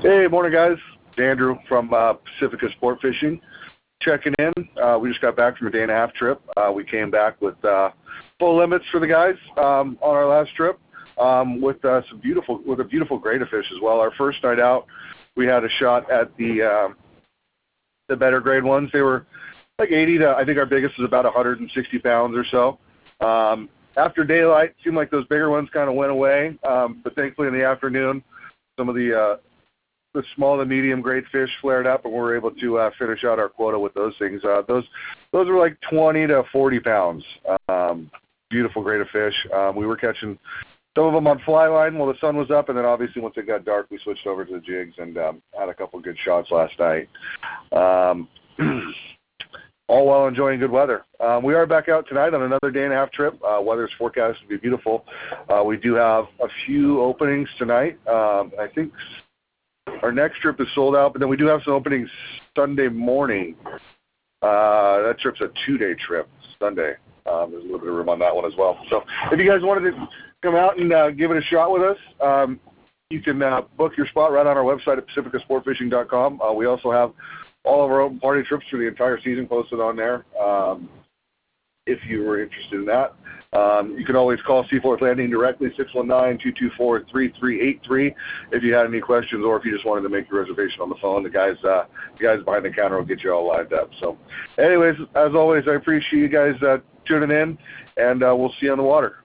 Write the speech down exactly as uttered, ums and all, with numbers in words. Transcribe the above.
Hey, morning, guys. It's Andrew from uh, Pacifica Sport Fishing checking in. Uh, we just got back from a day and a half trip. Uh, we came back with uh, full limits for the guys um, on our last trip um, with uh, some beautiful, with a beautiful grade of fish as well. Our first night out, we had a shot at the uh, the better grade ones. They were like eighty to, I think our biggest was about one hundred sixty pounds or so. Um, after daylight, it seemed like those bigger ones kind of went away, um, but thankfully in the afternoon, some of the uh, the small to medium grade fish flared up, and we were able to uh, finish out our quota with those things. Uh, those those were like twenty to forty pounds. Um, beautiful grade of fish. Um, we were catching some of them on fly line while the sun was up, and then obviously once it got dark, we switched over to the jigs and um, had a couple good shots last night. Um, all while enjoying good weather. Um, we are back out tonight on another day and a half trip. Uh, weather's forecast to be beautiful. Uh, we do have a few openings tonight. Um, I think our next trip is sold out, but then we do have some openings Sunday morning. Uh, that trip's a two-day trip, Sunday. Um, there's a little bit of room on that one as well. So if you guys wanted to come out and uh, give it a shot with us, um, you can uh, book your spot right on our website at pacifica sport fishing dot com. Uh, we also have all of our open party trips for the entire season posted on there. Um, if you were interested in that. Um, you can always call Seaforth Landing directly, six one nine, two two four, three three eight three, if you had any questions or if you just wanted to make your reservation on the phone. The guys uh, the guys behind the counter will get you all lined up. So anyways, as always, I appreciate you guys uh, tuning in, and uh, we'll see you on the water.